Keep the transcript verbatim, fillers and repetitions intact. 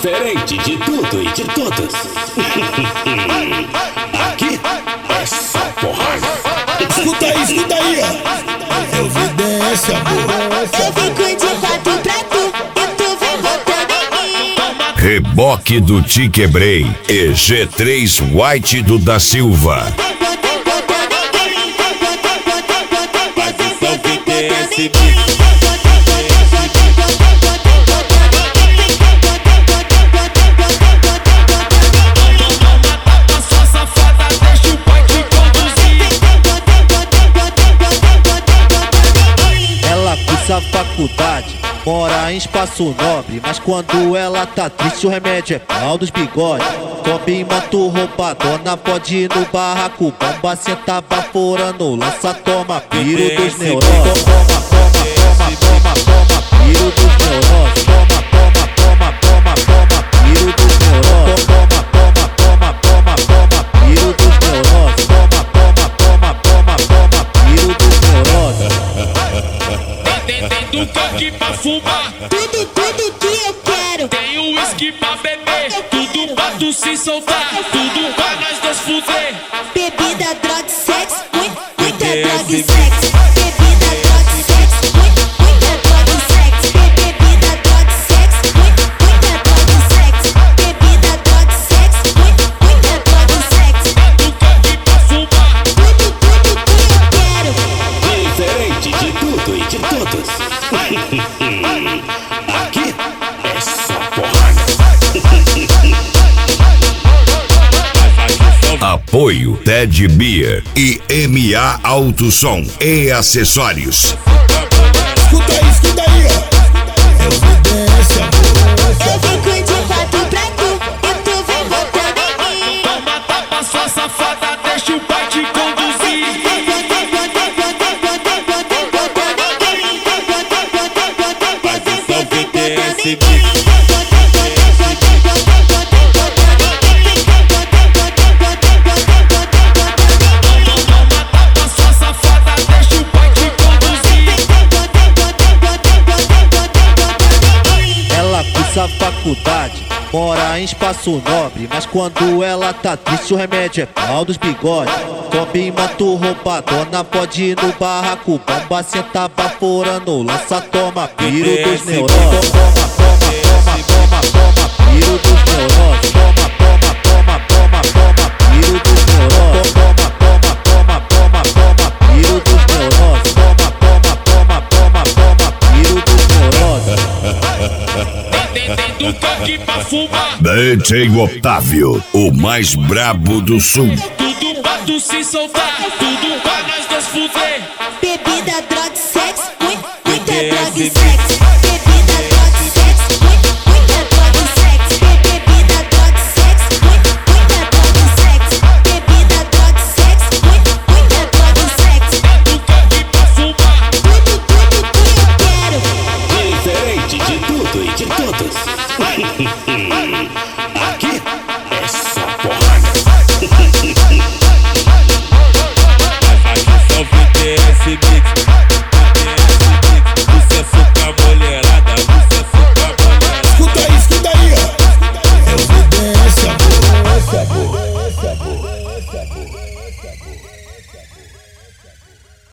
Diferente de tudo e de todos. Aqui é só porrada. Escuta aí, escuta aí, ó. Eu vi desse, amor. Eu fico de quatro pra tu e tu vem botando em mim. Reboque do Te Quebrei e G três White do da Silva. Ela cursa faculdade, mora em espaço nobre, mas quando ela tá triste o remédio é pau dos bigodes. Sobe em moto roubadona, pode ir no barraco, bomba senta baforando, lança toma, piro dos neurônios. Toma, toma, toma, toma, toma, piro dos neurônios. Toma, toma, toma, toma, toma, piro dos neurônios. Toma, toma, toma, toma, toma, piro dos neurônios. Toma, toma, toma, toma, toma, piro dos neurônios. Tem, tem do coque pra fumar, Tudo, tudo que eu quero. tem o uísque pra beber, tudo pra tu se soltar, tudo pra nós dois fuder. Bebida, droga, sexo, muito, muita droga e sexo. Bebida, droga, sexo, muito, muita droga e sexo. Bebida, droga, sexo, muito, muita droga e sexo. Bebida, droga, sexo, muito, muita droga e sexo. Do coque pra fumar, Tudo, tudo que eu quero. Diferente de tudo e de todos. Aqui é só porrada. Apoio Ted Beer e M A Auto Som e Acessórios. Escuta aí, escuta aí, ó. Eu vi desse, amor. Eu fico de quatro pra tu e tu vem botando em mim. toma tapa sua safada, deixa o pai te conduzir. Toma tapa sua safada, deixa o pai te conduzir. Ela cursa faculdade, mora em espaço nobre, mas quando ela tá triste o remédio é pau dos bigodes. Sobe em moto roubadona, pode ir no barraco, bomba senta baforando, lança toma, piro dos neurônios. Toma, toma, toma, toma, toma, piro dos neurônios. Toma, toma, toma, toma, toma, piro dos neurônios. Toma, toma, toma, toma, toma, piro dos neurônios. Toma, toma, toma, toma, toma, piro dos neurônios. Tem, tem do coque pra fumar, D J Otávio, o mais brabo do sul. tudo pra tu se soltar, tudo pra nós dois fuder. Bebida, droga, sexo, muito, muita droga e sexo.